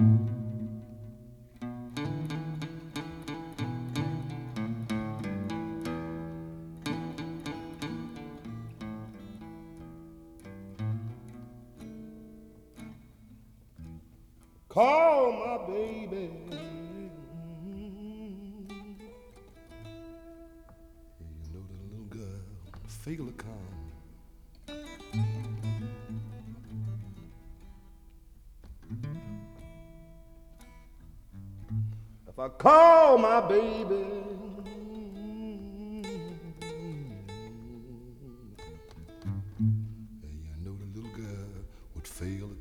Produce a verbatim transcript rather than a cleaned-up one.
Call my baby. You know the little girl, feel a calm. If I call my baby, you know the little girl would fail